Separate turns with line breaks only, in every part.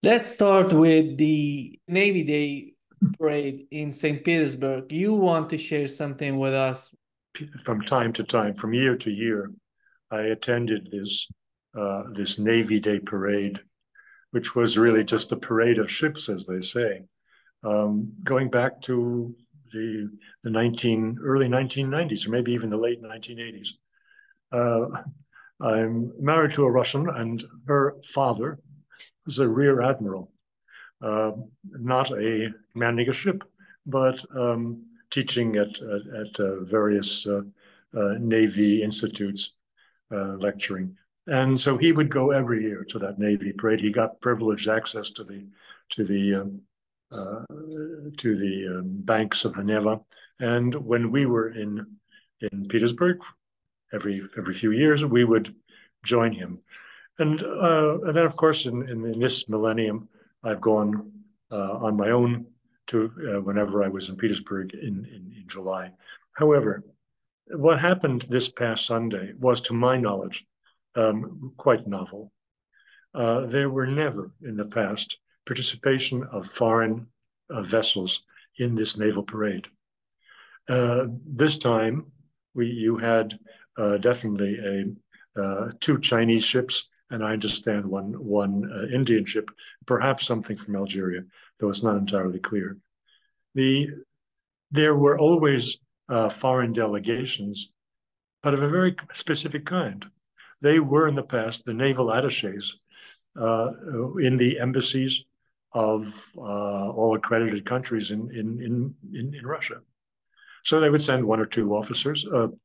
Let's start with the Navy Day parade in St. Petersburg. You want to share something with us?
From time to time, from year to year, I attended this Navy Day parade, which was really just a parade of ships, as they say, going back to the early 1990s, or maybe even the late 1980s. Uh, I'm married to a Russian, and her father was a rear admiral, uh, not commanding a ship, but teaching at various Navy institutes, lecturing. And so he would go every year to that Navy parade. He got privileged access to the uh, banks of the Neva. And when we were in Petersburg, every few years, we would join him. And then, of course, in this millennium, I've gone on my own to whenever I was in Petersburg in July. However, what happened this past Sunday was, to my knowledge, quite novel. There were never in the past participation of foreign vessels in this naval parade. This time, you had definitely two Chinese ships, and I understand one Indian ship, perhaps something from Algeria, though it's not entirely clear. The There were always foreign delegations, but of a very specific kind. They were in the past the naval attaches uh, in the embassies of all accredited countries in Russia. So they would send one or two officers,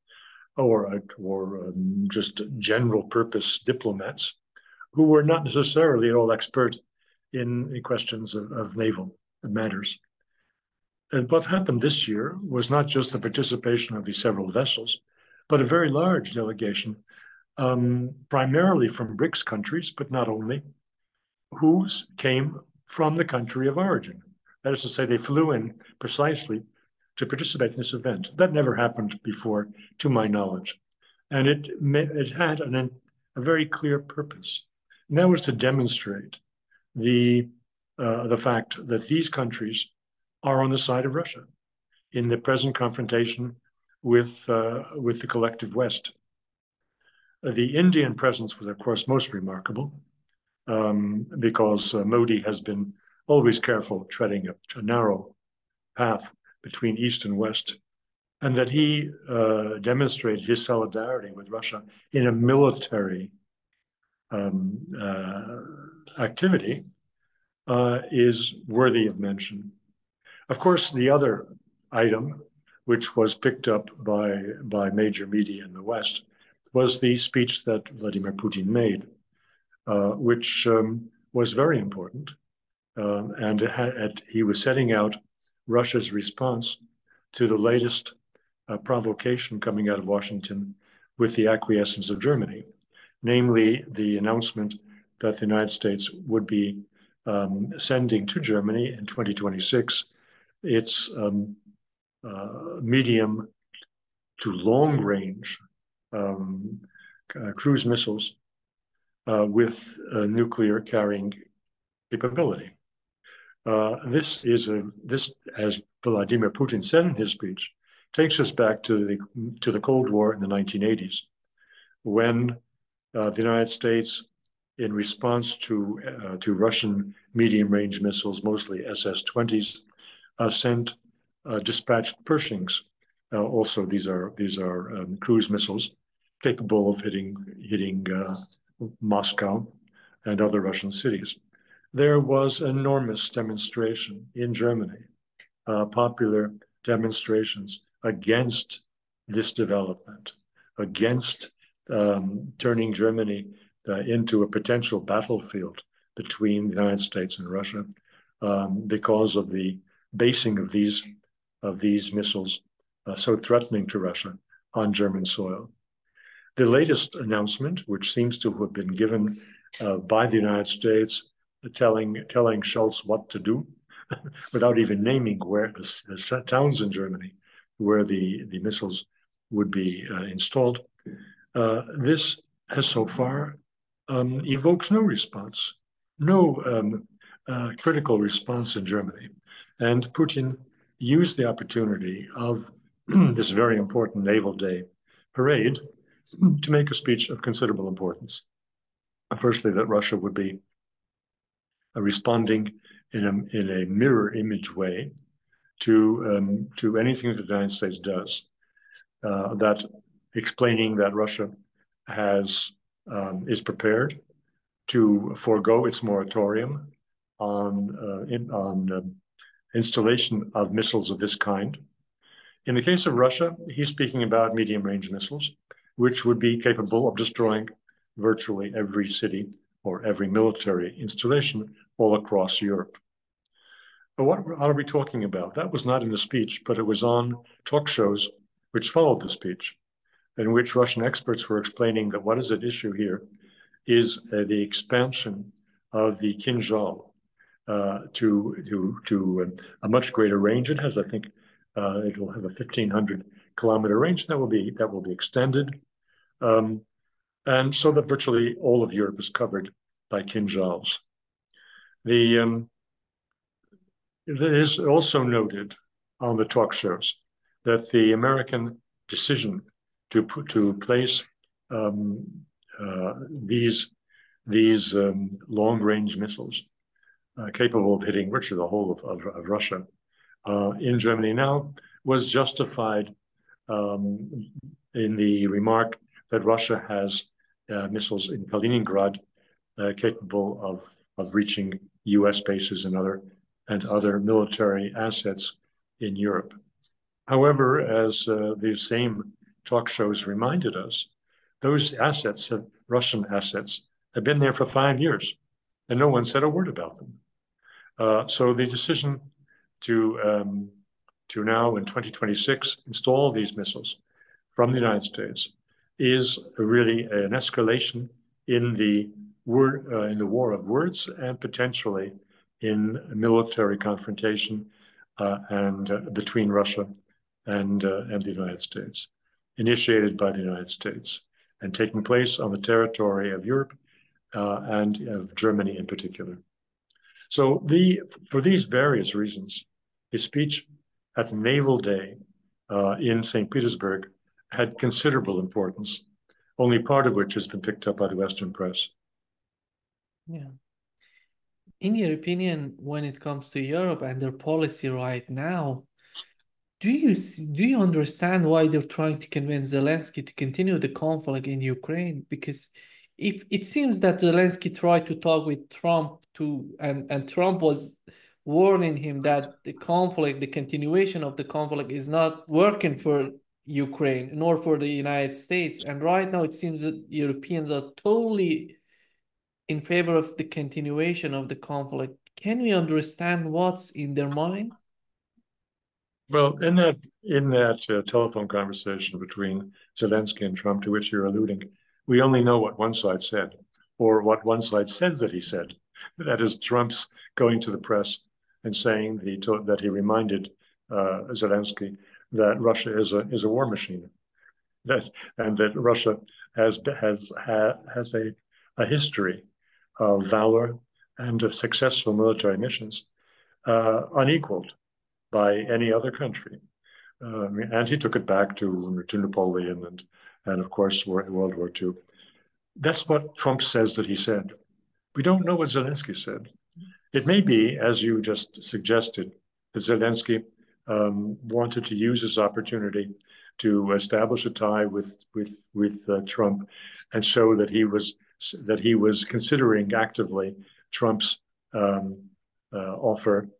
or just general purpose diplomats who were not necessarily at all expert in questions of naval matters. And what happened this year was not just the participation of these several vessels, but a very large delegation, primarily from BRICS countries, but not only, who came from the country of origin. That is to say, they flew in precisely to participate in this event. That never happened before, to my knowledge. And it had a very clear purpose. And that was to demonstrate the, the fact that these countries are on the side of Russia in the present confrontation with the collective West. The Indian presence was, of course, most remarkable because Modi has been always careful treading a narrow path between East and West, and that he demonstrated his solidarity with Russia in a military um, uh, activity is worthy of mention. Of course, the other item, which was picked up by major media in the West, was the speech that Vladimir Putin made, which was very important. And he was setting out Russia's response to the latest provocation coming out of Washington with the acquiescence of Germany, namely the announcement that the United States would be sending to Germany in 2026 its medium to long range cruise missiles with nuclear carrying capability. This, as Vladimir Putin said in his speech, takes us back to the Cold War in the 1980s, when the United States, in response to Russian medium-range missiles, mostly SS-20s, sent dispatched Pershings. Also, these are cruise missiles capable of hitting Moscow and other Russian cities. There was enormous demonstration in Germany, popular demonstrations against this development, against turning Germany into a potential battlefield between the United States and Russia, because of the basing of these missiles so threatening to Russia on German soil. The latest announcement, which seems to have been given by the United States, telling Scholz what to do, without even naming where the towns in Germany where the missiles would be installed. This has so far evoked no response, no critical response in Germany. And Putin used the opportunity of this very important Naval Day parade to make a speech of considerable importance. Firstly, that Russia would be responding in a mirror image way to anything that the United States does, that explaining that Russia is prepared to forego its moratorium on installation of missiles of this kind. In the case of Russia, he's speaking about medium-range missiles, which would be capable of destroying virtually every city or every military installation all across Europe. But what are we talking about? That was not in the speech, but it was on talk shows which followed the speech, in which Russian experts were explaining that what is at issue here is the expansion of the Kinzhal to a much greater range. It has, I think, it will have a 1,500-kilometer range that will be extended, and so that virtually all of Europe is covered by Kinzhals. It is also noted on the talk shows that the American decision to place these long-range missiles capable of hitting virtually the whole of Russia in Germany now was justified in the remark that Russia has missiles in Kaliningrad capable of reaching U.S. bases and other military assets in Europe. However, as these same talk shows reminded us, those Russian assets, have been there for 5 years, and no one said a word about them. So the decision to now in 2026 install these missiles from the United States is really an escalation in the war of words, and potentially in military confrontation and between Russia and the United States, initiated by the United States and taking place on the territory of Europe and of Germany in particular. So for these various reasons, his speech at the Naval Day in St. Petersburg had considerable importance, only part of which has been picked up by the Western press.
Yeah. In your opinion, when it comes to Europe and their policy right now, do you understand why they're trying to convince Zelensky to continue the conflict in Ukraine? Because if it seems that Zelensky tried to talk with Trump and Trump was warning him that the continuation of the conflict is not working for Ukraine nor for the United States. And right now it seems that Europeans are totally in favor of the continuation of the conflict. Can we understand what's in their mind?
Well, in that telephone conversation between Zelensky and Trump, to which you're alluding, we only know what one side said, or what one side says that he said. That is, Trump's going to the press and saying that he reminded Zelensky that Russia is a war machine, and that Russia has a history of valor and of successful military missions unequaled by any other country. And he took it back to Napoleon and of course, World War II. That's what Trump says that he said. We don't know what Zelensky said. It may be, as you just suggested, that Zelensky wanted to use this opportunity to establish a tie with Trump, and show that he was considering actively Trump's offer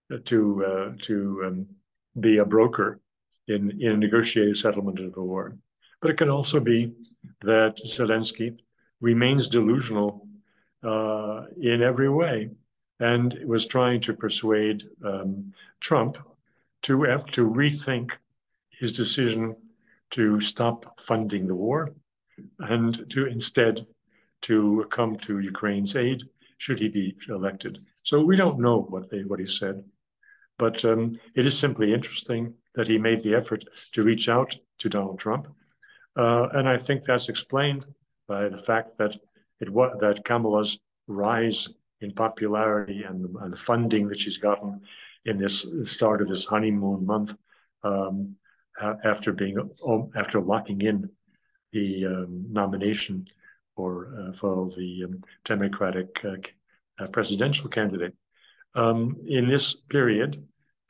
to be a broker in a negotiated settlement of the war. But it can also be that Zelensky remains delusional in every way, and was trying to persuade Trump to rethink his decision to stop funding the war and to instead to come to Ukraine's aid should he be elected. So we don't know what he said. But it is simply interesting that he made the effort to reach out to Donald Trump. And I think that's explained by the fact that Kamala's rise in popularity and the funding that she's gotten in this start of this honeymoon month, after locking in the nomination for the Democratic presidential candidate. In this period,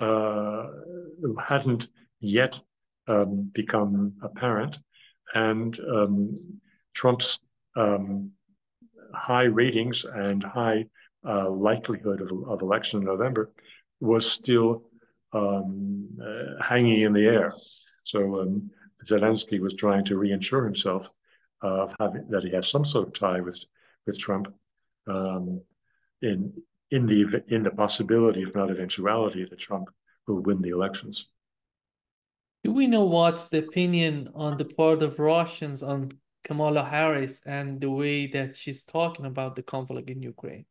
hadn't yet become apparent, and Trump's high ratings and high likelihood of election in November was still hanging in the air. So Zelensky was trying to reinsure himself that he has some sort of tie with Trump, in the possibility, if not eventuality, that Trump will win the elections.
Do we know what's the opinion on the part of Russians on Kamala Harris and the way that she's talking about the conflict in Ukraine?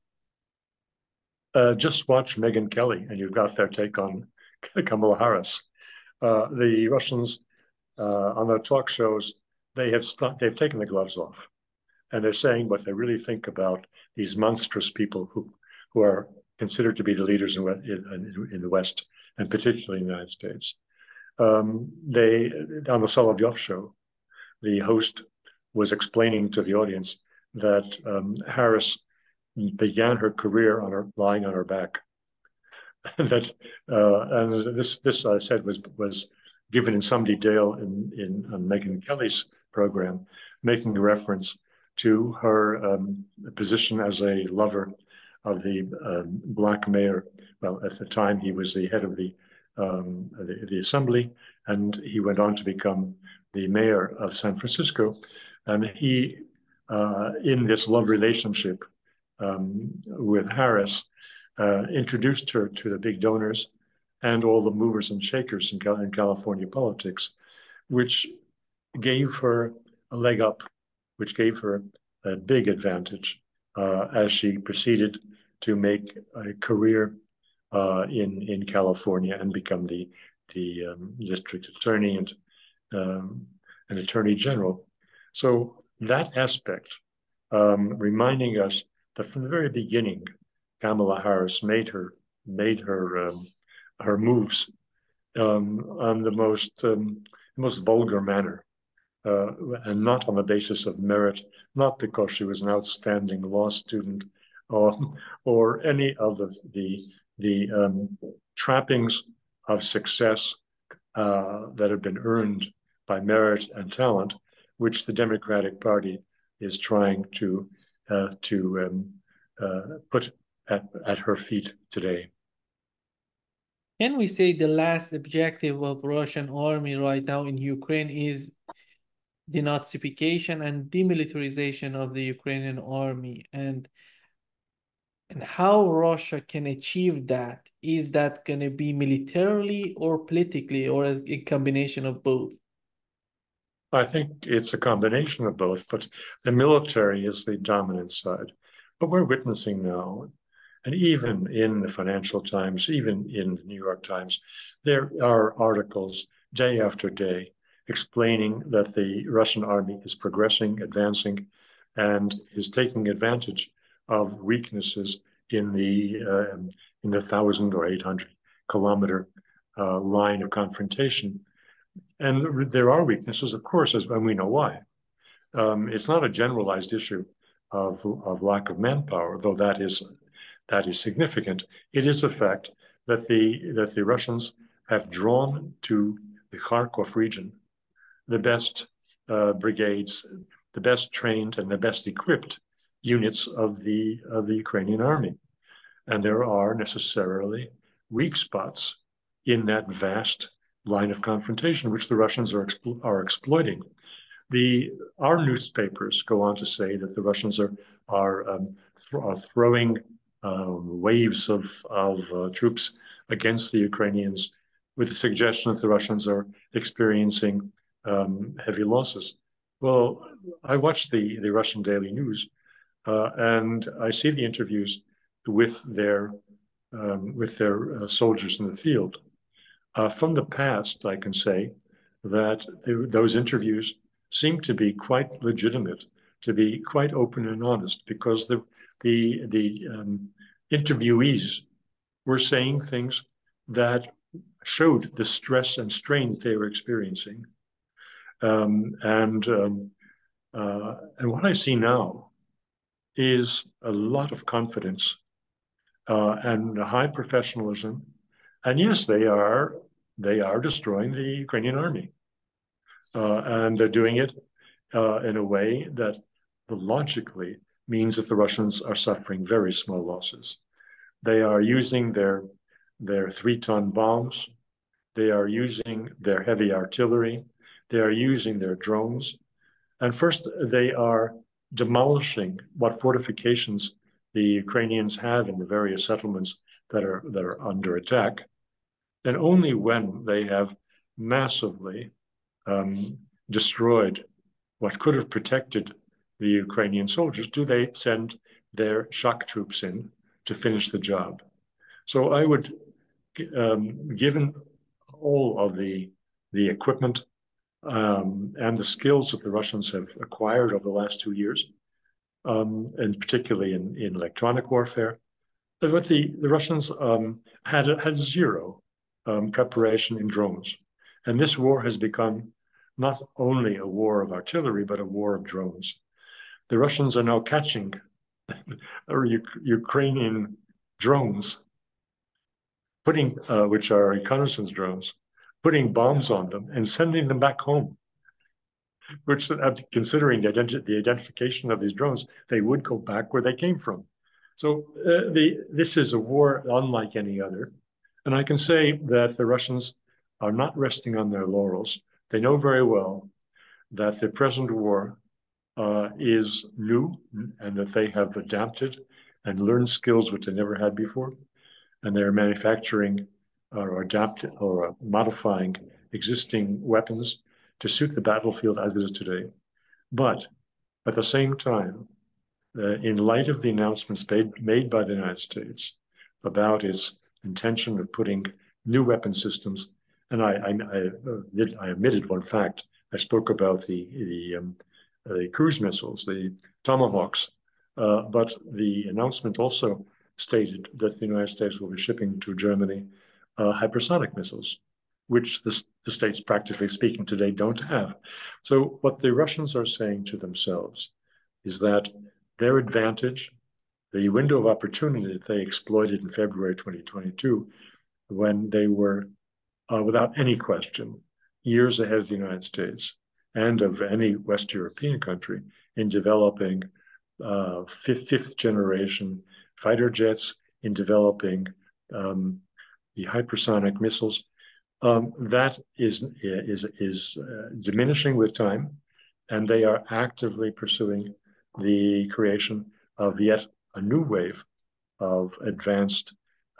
Just watch Megyn Kelly, and you've got their take on Kamala Harris. The Russians, on their talk shows, they've taken the gloves off, and they're saying what they really think about these monstrous people who are considered to be the leaders in the West, and particularly in the United States. On the Solovyov show, the host was explaining to the audience that Harris began her career lying on her back. And this I said was given in some detail in Megyn Kelly's program, making a reference to her position as a lover of the black mayor. Well, at the time he was the head of the assembly, and he went on to become the mayor of San Francisco. And he, in this love relationship with Harris, introduced her to the big donors and all the movers and shakers in California politics, which gave her a leg up, which gave her a big advantage as she proceeded to make a career in California and become the district attorney and an attorney general. So that aspect, reminding us that from the very beginning, Kamala Harris made her moves on the most vulgar manner, and not on the basis of merit, not because she was an outstanding law student, or any of the trappings of success that have been earned by merit and talent, which the Democratic Party is trying to put at her feet today.
Can we say the last objective of Russian army right now in Ukraine is denazification and demilitarization of the Ukrainian army, and how Russia can achieve that? Is that going to be militarily or politically, or a combination of both?
I think it's a combination of both, but the military is the dominant side. But we're witnessing now, and even in the Financial Times, even in the New York Times, there are articles day after day explaining that the Russian army is progressing, advancing, and is taking advantage of weaknesses in the 1,000 or 800-kilometer line of confrontation. And there are weaknesses, of course, and we know why. It's not a generalized issue of lack of manpower, though that is significant. It is a fact that the Russians have drawn to the Kharkov region the best brigades, the best trained and the best equipped units of the Ukrainian army, and there are necessarily weak spots in that vast line of confrontation, which the Russians are exploiting. Our newspapers go on to say that the Russians are throwing waves of troops against the Ukrainians, with the suggestion that the Russians are experiencing heavy losses. Well, I watch the Russian daily news, and I see the interviews with their soldiers in the field. From the past, I can say that those interviews seem to be quite legitimate. to be quite open and honest, because the interviewees were saying things that showed the stress and strain that they were experiencing. And what I see now is a lot of confidence and high professionalism. And yes, they are destroying the Ukrainian army, and they're doing it in a way that logically means that the Russians are suffering very small losses. They are using their 3-ton bombs. They are using their heavy artillery. They are using their drones. And first, they are demolishing what fortifications the Ukrainians have in the various settlements that are under attack. And only when they have massively destroyed what could have protected the Ukrainian soldiers do they send their shock troops in to finish the job. So I would, given all of the equipment and the skills that the Russians have acquired over the last 2 years, and particularly in electronic warfare, but the Russians had zero preparation in drones. And this war has become not only a war of artillery, but a war of drones. The Russians are now catching Ukrainian drones, which are reconnaissance drones, putting bombs on them and sending them back home, which, considering the identification of these drones, they would go back where they came from. So this is a war unlike any other. And I can say that the Russians are not resting on their laurels. They know very well that the present war is new, and that they have adapted and learned skills which they never had before. And they're manufacturing or adapting or modifying existing weapons to suit the battlefield as it is today. But at the same time, in light of the announcements made by the United States about its intention of putting new weapon systems, and I omitted one fact. I spoke about the cruise missiles, the Tomahawks, but the announcement also stated that the United States will be shipping to Germany hypersonic missiles, which the states, practically speaking, today don't have. So what the Russians are saying to themselves is that their advantage, the window of opportunity that they exploited in February 2022, when they were, without any question, years ahead of the United States and of any West European country in developing fifth generation fighter jets, in developing the hypersonic missiles, that is diminishing with time, and they are actively pursuing the creation of yet a new wave of advanced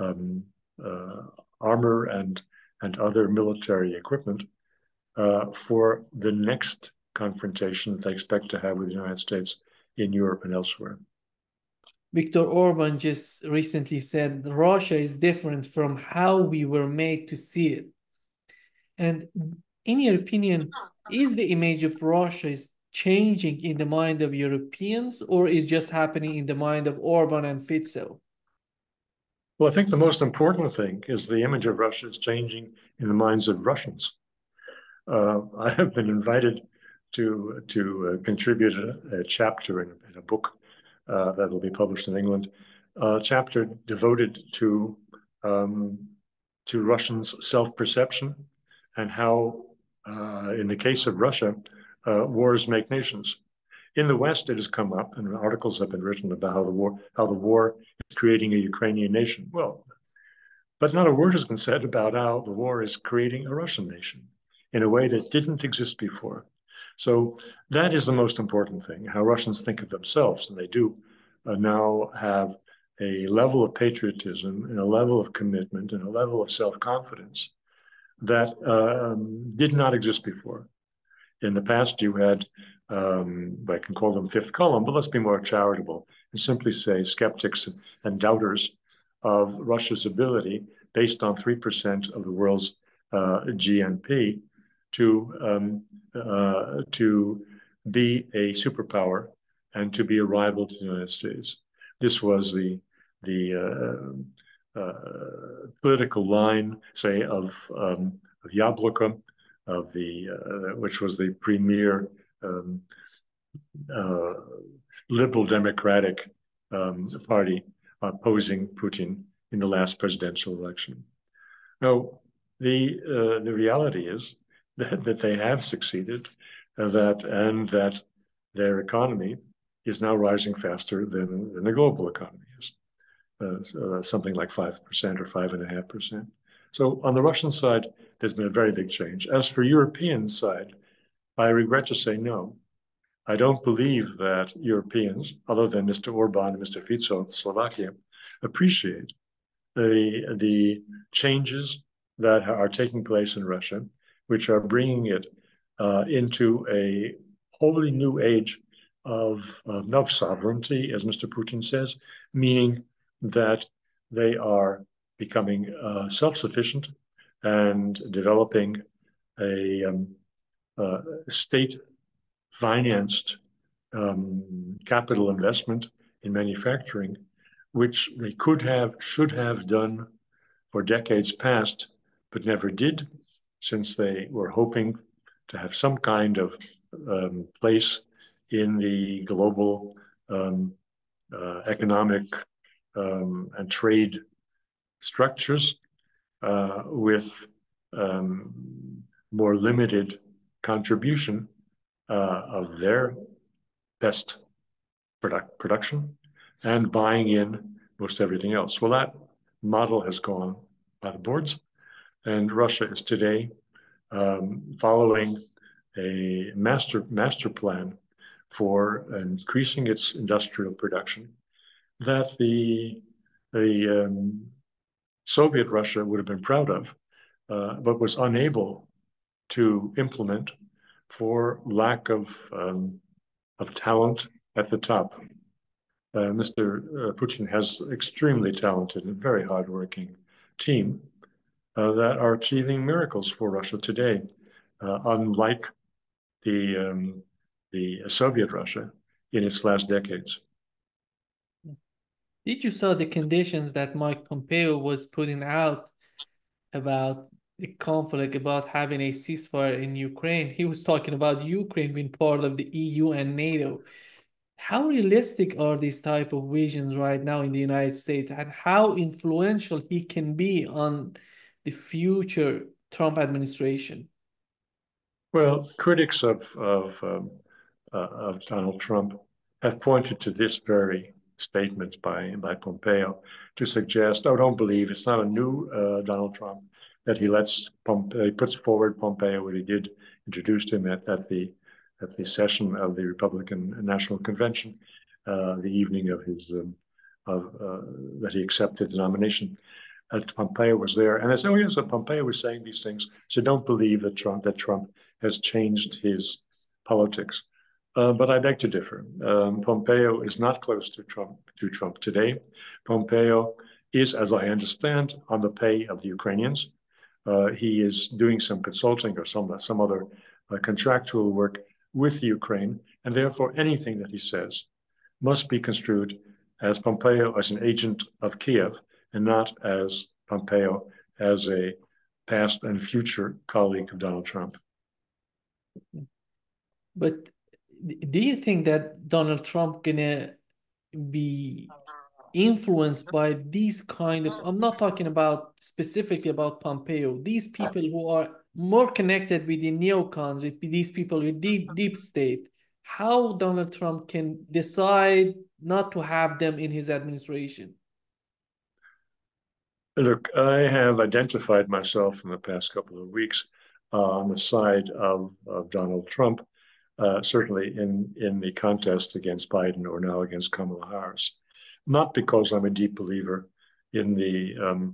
armor and other military equipment for the next confrontation that they expect to have with the United States in Europe and elsewhere.
Viktor Orban just recently said Russia is different from how we were made to see it. And in your opinion, is the image of Russia is changing in the mind of Europeans, or is just happening in the mind of Orban and Fico?
Well, I think the most important thing is the image of Russia is changing in the minds of Russians. I have been invited to contribute a chapter in a book that will be published in England, a chapter devoted to Russians' self-perception and how, in the case of Russia, wars make nations. In the West, it has come up, and articles have been written about how the war is creating a Ukrainian nation. Well, but not a word has been said about how the war is creating a Russian nation in a way that didn't exist before. So that is the most important thing, how Russians think of themselves, and they do now have a level of patriotism and a level of commitment and a level of self-confidence that did not exist before. In the past, you had, I can call them fifth column, but let's be more charitable and simply say skeptics and doubters of Russia's ability, based on 3% of the world's GNP, to be a superpower and to be a rival to the United States. This was the political line, say, of Jabloko, of which was the premier uh, liberal democratic party opposing Putin in the last presidential election. Now, the reality is that they have succeeded, and that their economy is now rising faster than the global economy is, something like 5% or 5.5%. So on the Russian side, there's been a very big change. As for European side, I regret to say no. I don't believe that Europeans, other than Mr. Orban and Mr. Fico of Slovakia, appreciate the changes that are taking place in Russia, which are bringing it into a wholly new age of sovereignty, as Mr. Putin says, meaning that they are becoming self-sufficient and developing a state-financed capital investment in manufacturing, which they should have done for decades past, but never did, since they were hoping to have some kind of place in the global economic and trade structures with more limited contribution of their best production and buying in most everything else. Well, that model has gone by the boards, and Russia is today following a master plan for increasing its industrial production that the Soviet Russia would have been proud of, but was unable to implement for lack of talent at the top. Mr. Putin has extremely talented and very hardworking team that are achieving miracles for Russia today, unlike the Soviet Russia in its last decades.
Did you saw the conditions that Mike Pompeo was putting out about the conflict, about having a ceasefire in Ukraine? He was talking about Ukraine being part of the EU and NATO. How realistic are these type of visions right now in the United States, and how influential he can be on the future Trump administration?
Well, critics of Donald Trump have pointed to this very statement by Pompeo to suggest, oh, don't believe it's not a new Donald Trump, that he puts forward Pompeo what he did, introduced him at the session of the Republican National Convention, the evening of his that he accepted the nomination. Pompeo was there, and they said, "Oh yes, so Pompeo was saying these things." So don't believe that Trump has changed his politics. But I beg to differ. Pompeo is not close to Trump today. Pompeo is, as I understand, on the pay of the Ukrainians. He is doing some consulting or some other contractual work with Ukraine, and therefore anything that he says must be construed as Pompeo as an agent of Kiev and not as Pompeo as a past and future colleague of Donald Trump.
But do you think that Donald Trump gonna be influenced by these kind of, I'm not talking about specifically about Pompeo, these people who are more connected with the neocons, with these people with deep state, how Donald Trump can decide not to have them in his administration?
Look, I have identified myself in the past couple of weeks on the side of Donald Trump, certainly in the contest against Biden or now against Kamala Harris. Not because I'm a deep believer in the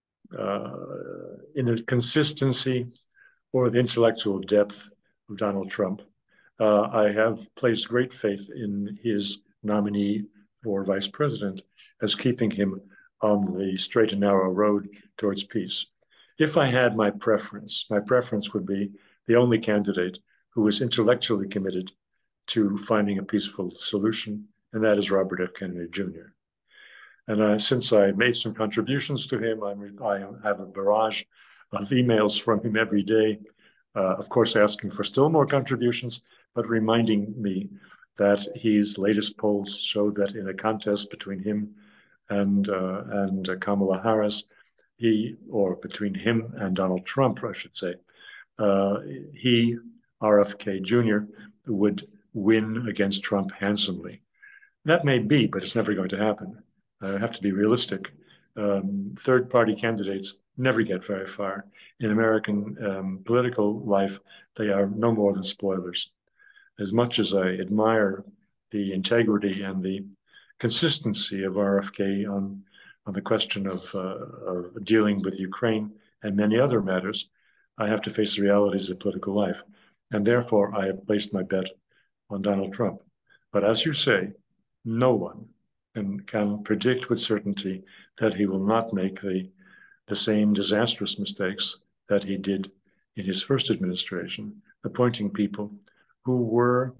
consistency or the intellectual depth of Donald Trump. I have placed great faith in his nominee for vice president as keeping him on the straight and narrow road towards peace. If I had my preference would be the only candidate who is intellectually committed to finding a peaceful solution, and that is Robert F. Kennedy Jr. And since I made some contributions to him, I have a barrage of emails from him every day, of course, asking for still more contributions, but reminding me that his latest polls show that in a contest between him and Kamala Harris, or between him and Donald Trump, I should say, he, RFK Jr., would win against Trump handsomely. That may be, but it's never going to happen. I have to be realistic. Third-party candidates never get very far. In American political life, they are no more than spoilers. As much as I admire the integrity and the consistency of RFK on the question of dealing with Ukraine and many other matters, I have to face the realities of political life. And therefore, I have placed my bet on Donald Trump. But as you say, no one can predict with certainty that he will not make the same disastrous mistakes that he did in his first administration, appointing people who were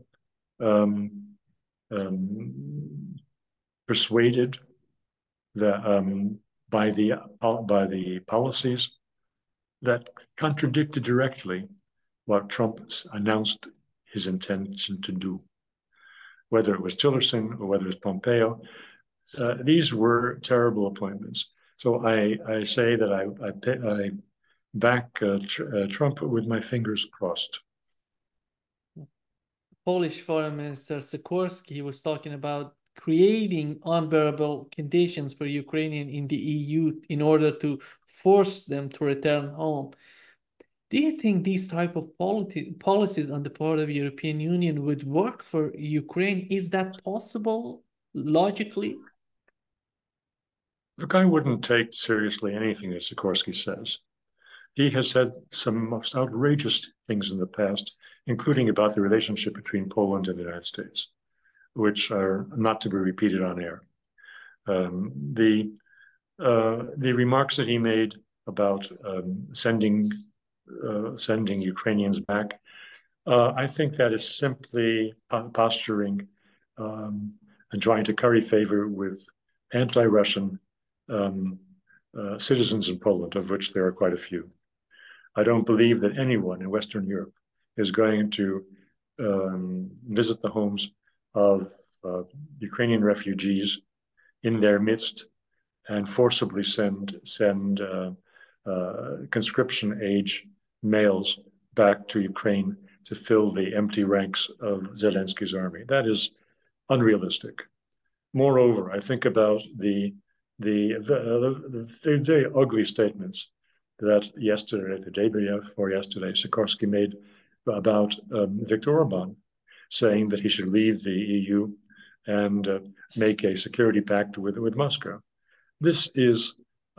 persuaded that by the policies that contradicted directly what Trump announced his intention to do. Whether it was Tillerson or whether it was Pompeo, these were terrible appointments. So I say that I back Trump with my fingers crossed.
Polish Foreign Minister Sikorski was talking about creating unbearable conditions for Ukrainians in the EU in order to force them to return home. Do you think these type of policies on the part of the European Union would work for Ukraine? Is that possible logically?
Look, I wouldn't take seriously anything that Sikorski says. He has said some most outrageous things in the past, including about the relationship between Poland and the United States, which are not to be repeated on air. The remarks that he made about sending Ukrainians back, I think that is simply posturing and trying to curry favor with anti-Russian citizens in Poland, of which there are quite a few. I don't believe that anyone in Western Europe is going to visit the homes of Ukrainian refugees in their midst and forcibly send conscription age males back to Ukraine to fill the empty ranks of Zelensky's army. That is unrealistic. Moreover, I think about the very ugly statements that yesterday, the day before yesterday, Sikorski made about Viktor Orban, saying that he should leave the EU and make a security pact with Moscow. This is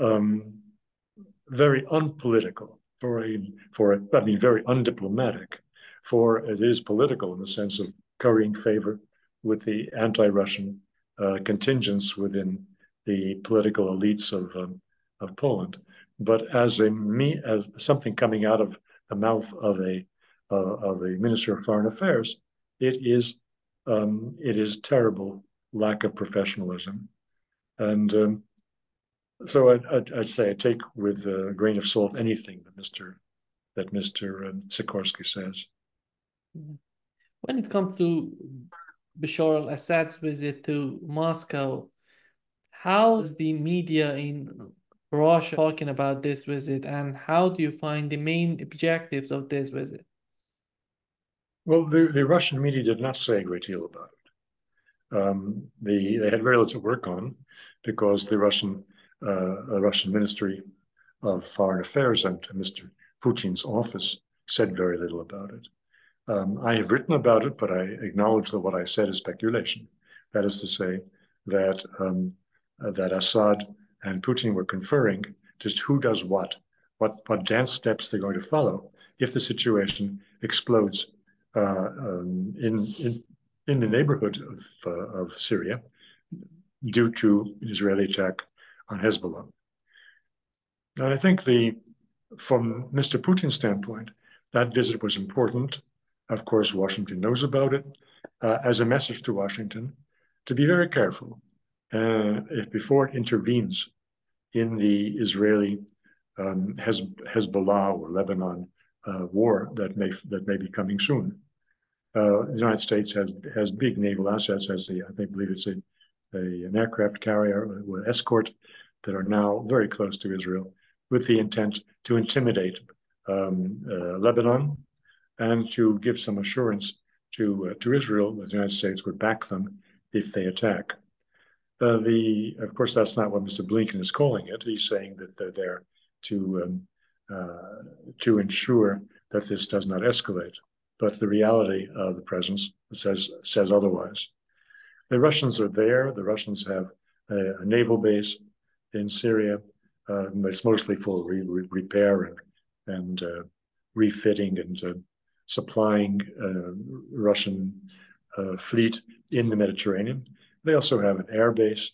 very unpolitical, very undiplomatic. For it is political in the sense of currying favor with the anti-Russian contingents within the political elites of Poland. But as something coming out of the mouth of a minister of foreign affairs, it is terrible lack of professionalism, and so I'd say I take with a grain of salt anything that Mr. Sikorski says.
When it comes to Bashar al-Assad's visit to Moscow, how's the media in Russia talking about this visit, and how do you find the main objectives of this visit?
Well, the Russian media did not say a great deal about it. They had very little to work on because the Russian Ministry of Foreign Affairs and Mr. Putin's office said very little about it. I have written about it, but I acknowledge that what I said is speculation. That is to say that Assad and Putin were conferring just who does what dance steps they're going to follow if the situation explodes in the neighborhood of Syria due to an Israeli attack on Hezbollah. And I think from Mr. Putin's standpoint, that visit was important Of course, Washington knows about it, as a message to Washington to be very careful if before it intervenes in the Israeli Hezbollah or Lebanon war that may be coming soon. The United States has big naval assets, I believe it's an aircraft carrier or escort that are now very close to Israel, with the intent to intimidate Lebanon and to give some assurance to Israel that the United States would back them if they attack. Of course, that's not what Mr. Blinken is calling it. He's saying that they're there to ensure that this does not escalate. But the reality of the presence says otherwise. The Russians are there. The Russians have a naval base in Syria. It's mostly for repair and refitting and supplying Russian fleet in the Mediterranean. They also have an air base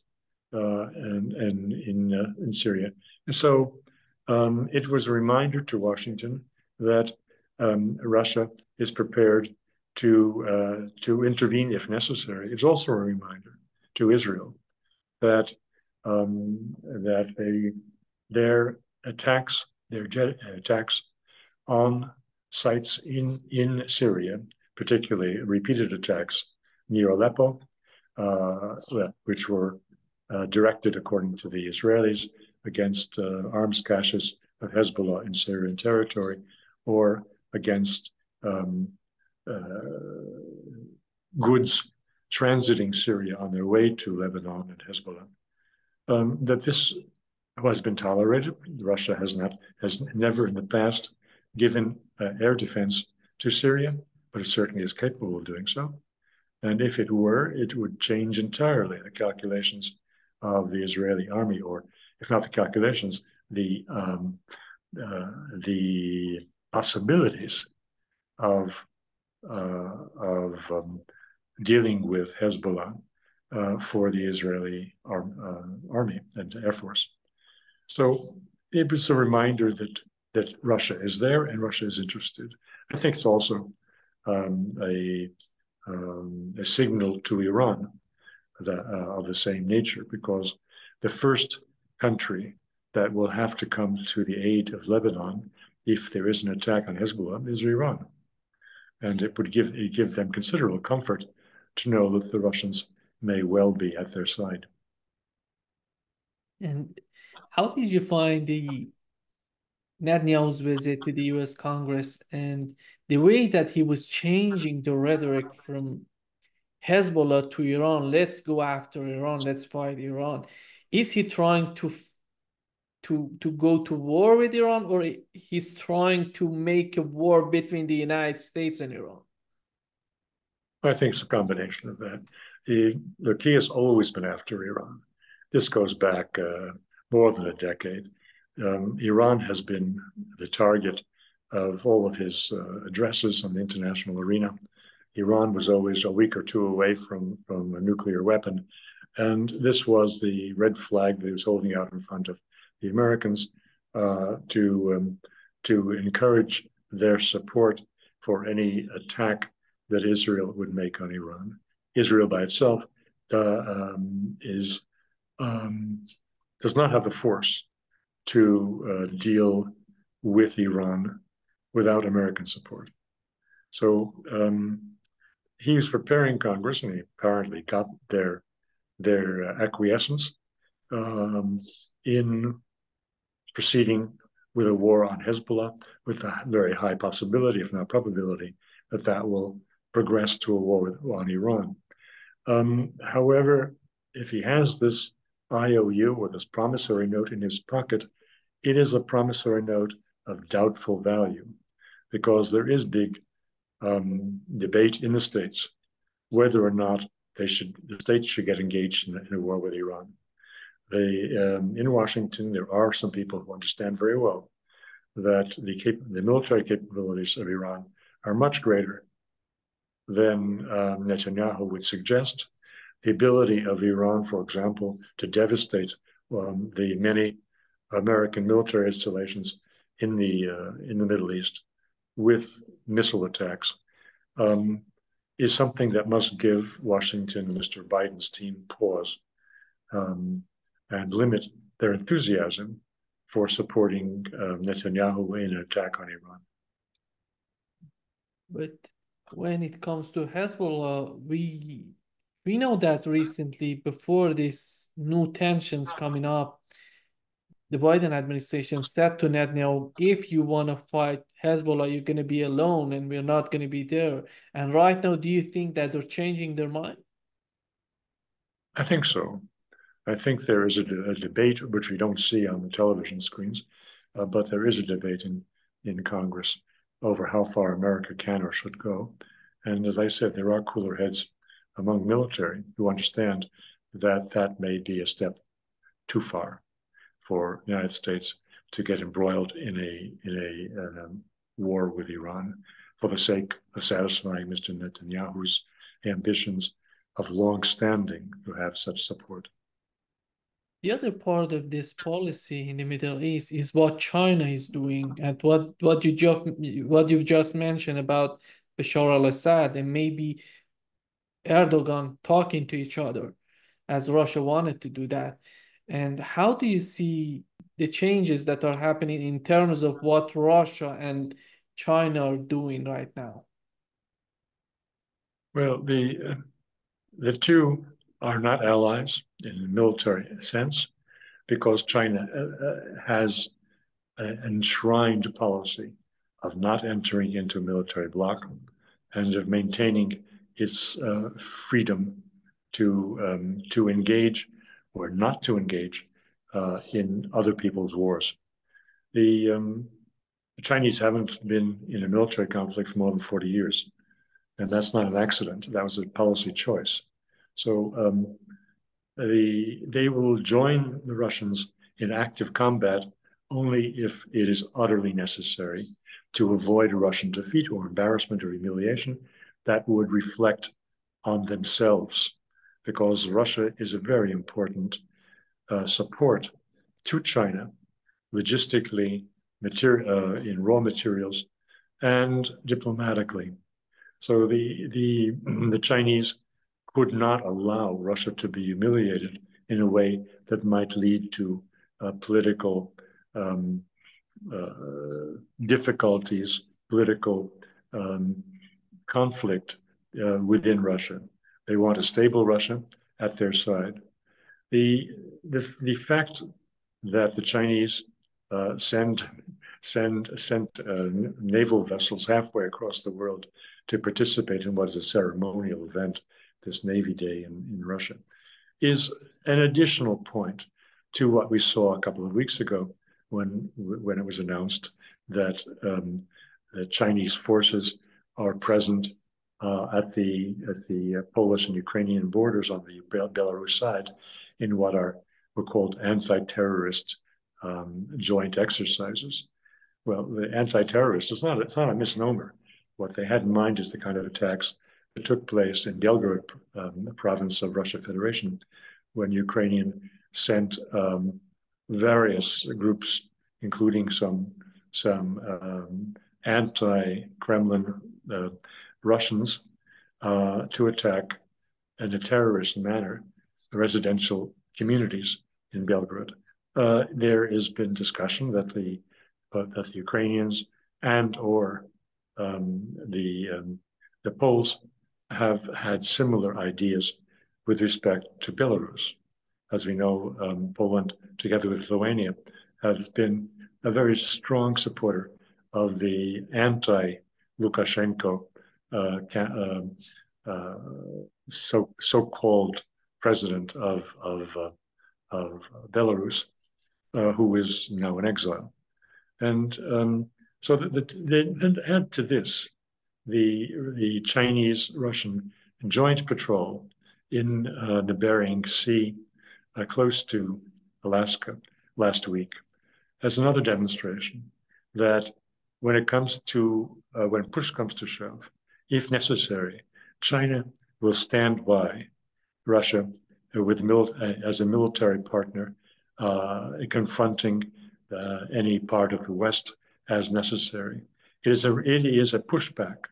in Syria. And so it was a reminder to Washington that Russia is prepared to intervene if necessary. It's also a reminder to Israel that their jet attacks on sites in Syria, particularly repeated attacks near Aleppo, which were directed, according to the Israelis, against arms caches of Hezbollah in Syrian territory, or against goods transiting Syria on their way to Lebanon and Hezbollah. That this has been tolerated. Russia has never in the past given air defense to Syria, but it certainly is capable of doing so. And if it were, it would change entirely the calculations of the Israeli army, or if not the calculations, the possibilities of dealing with Hezbollah for the Israeli army and Air Force. So it was a reminder that Russia is there and Russia is interested. I think it's also a signal to Iran of the same nature, because the first country that will have to come to the aid of Lebanon if there is an attack on Hezbollah is Iran. And it would give them considerable comfort to know that the Russians may well be at their side.
And how did you find the Netanyahu's visit to the US Congress and the way that he was changing the rhetoric from Hezbollah to Iran? Let's go after Iran, let's fight Iran. Is he trying to go to war with Iran, or he's trying to make a war between the United States and Iran?
I think it's a combination of that. Look, he has always been after Iran. This goes back more than a decade. Iran has been the target of all of his addresses on the international arena. Iran was always a week or two away from a nuclear weapon. And this was the red flag that he was holding out in front of the Americans to encourage their support for any attack that Israel would make on Iran. Israel by itself does not have the force to deal with Iran without American support. So he was preparing Congress, and he apparently got their acquiescence in proceeding with a war on Hezbollah, with a very high possibility, if not probability, that will progress to a war on Iran. However, if he has this IOU or this promissory note in his pocket, it is a promissory note of doubtful value, because there is big debate in the States whether or not the states should get engaged in a war with Iran. In Washington, there are some people who understand very well that the military capabilities of Iran are much greater than Netanyahu would suggest. The ability of Iran, for example, to devastate the many American military installations in the Middle East with missile attacks is something that must give Washington and Mr. Biden's team pause and limit their enthusiasm for supporting Netanyahu in an attack on Iran.
But when it comes to Hezbollah, we know that recently, before these new tensions coming up, the Biden administration said to Netanyahu, if you want to fight Hezbollah, you're going to be alone and we're not going to be there. And right now, do you think that they're changing their mind?
I think so. I think there is a debate, which we don't see on the television screens, but there is a debate in Congress over how far America can or should go. And as I said, there are cooler heads among military who understand that that may be a step too far for the United States to get embroiled in a war with Iran for the sake of satisfying Mr. Netanyahu's ambitions of long-standing to have such support.
The other part of this policy in the Middle East is what China is doing, and what you've just mentioned about Bashar al-Assad and maybe Erdogan talking to each other, as Russia wanted to do that. And how do you see the changes that are happening in terms of what Russia and China are doing right now?
Well, the two are not allies in a military sense because China has an enshrined policy of not entering into a military bloc and of maintaining its freedom to engage or not to engage in other people's wars. The Chinese haven't been in a military conflict for more than 40 years, and that's not an accident. That was a policy choice. So they will join the Russians in active combat only if it is utterly necessary to avoid a Russian defeat or embarrassment or humiliation that would reflect on themselves, because Russia is a very important support to China, logistically, in raw materials, and diplomatically. So the Chinese could not allow Russia to be humiliated in a way that might lead to political difficulties, political conflict within Russia. They want a stable Russia at their side. The fact that the Chinese sent naval vessels halfway across the world to participate in what is a ceremonial event, this Navy Day in Russia, is an additional point to what we saw a couple of weeks ago when it was announced that the Chinese forces are present at the Polish and Ukrainian borders on the Belarus side in what were called anti-terrorist joint exercises. Well, the anti-terrorist it's not a misnomer. What they had in mind is the kind of attacks that took place in Belgorod province of Russia Federation when Ukrainian sent various groups, including some anti-Kremlin Russians, to attack in a terrorist manner residential communities in Belgorod. There has been discussion that the Ukrainians and or the Poles have had similar ideas with respect to Belarus. As we know, Poland, together with Lithuania, has been a very strong supporter of the anti-Lukashenko so-called president of Belarus, who is now in exile. And so and add to this the Chinese-Russian joint patrol in the Bering Sea, close to Alaska last week, as another demonstration that when push comes to shove, if necessary, China will stand by Russia as a military partner, confronting any part of the West as necessary. It is a pushback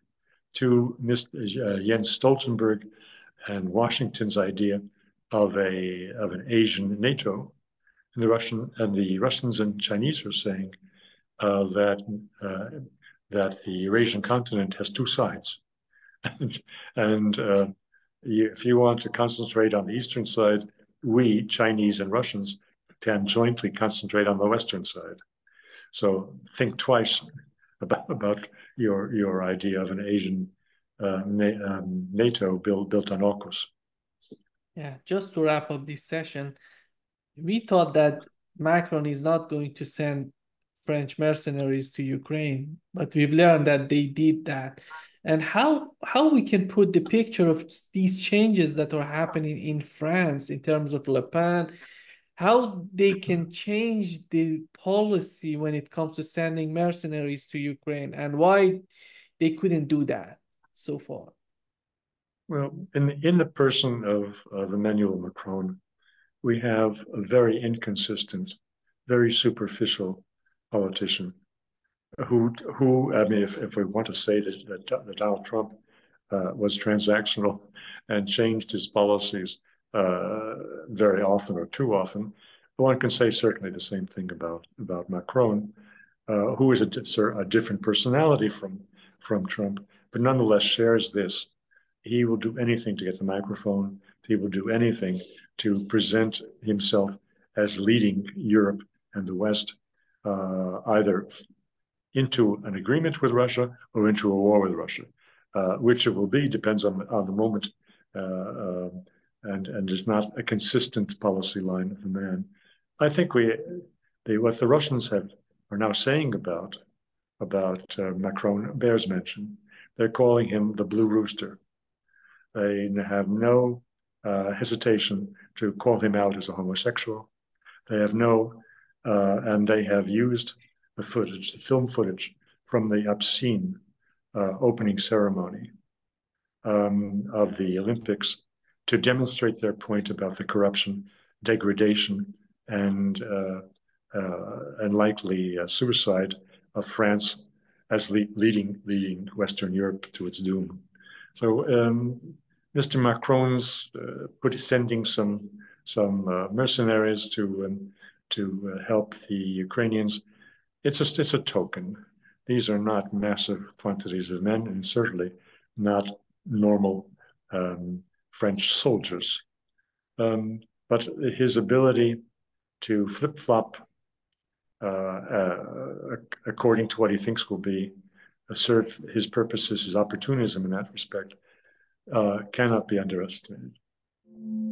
to Jens Stoltenberg and Washington's idea of an Asian NATO. And the Russians and Chinese are saying that the Eurasian continent has two sides, and if you want to concentrate on the eastern side, we Chinese and Russians can jointly concentrate on the western side. So think twice about your idea of an Asian NATO built on AUKUS.
Yeah, just to wrap up this session, we thought that Macron is not going to send French mercenaries to Ukraine, but we've learned that they did that. And how we can put the picture of these changes that are happening in France in terms of Le Pen, how they can change the policy when it comes to sending mercenaries to Ukraine, and why they couldn't do that so far.
Well, in the person of Emmanuel Macron, we have a very inconsistent, very superficial politician who I mean, if we want to say that Donald Trump was transactional and changed his policies very often or too often, one can say certainly the same thing about Macron, who is a different personality from Trump, but nonetheless shares this. He will do anything to get the microphone. He will do anything to present himself as leading Europe and the West, either into an agreement with Russia or into a war with Russia. Which it will be depends on the moment, and is not a consistent policy line of the man. I think what the Russians are now saying about Macron bears mention. They're calling him the Blue Rooster. They have no hesitation to call him out as a homosexual. They have and they have used the film footage from the obscene opening ceremony of the Olympics to demonstrate their point about the corruption, degradation, and likely suicide of France as leading Western Europe to its doom. So Mr. Macron's sending some mercenaries to help the Ukrainians. It's a token. These are not massive quantities of men, and certainly not normal French soldiers. But his ability to flip-flop according to what he thinks will be serve his purposes, his opportunism in that respect, cannot be underestimated.